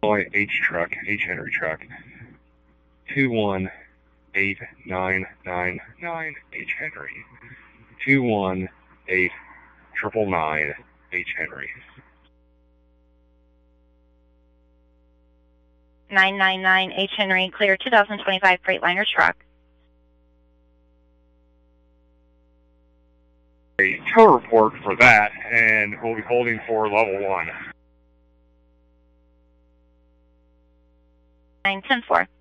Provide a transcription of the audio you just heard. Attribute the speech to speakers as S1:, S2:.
S1: H truck, H Henry truck, 2189999 H Henry, 2189999 H Henry.
S2: 999 H Henry, clear 2025 Freightliner truck.
S1: A tow report for that, and we'll be holding for level 1.
S2: 910-4.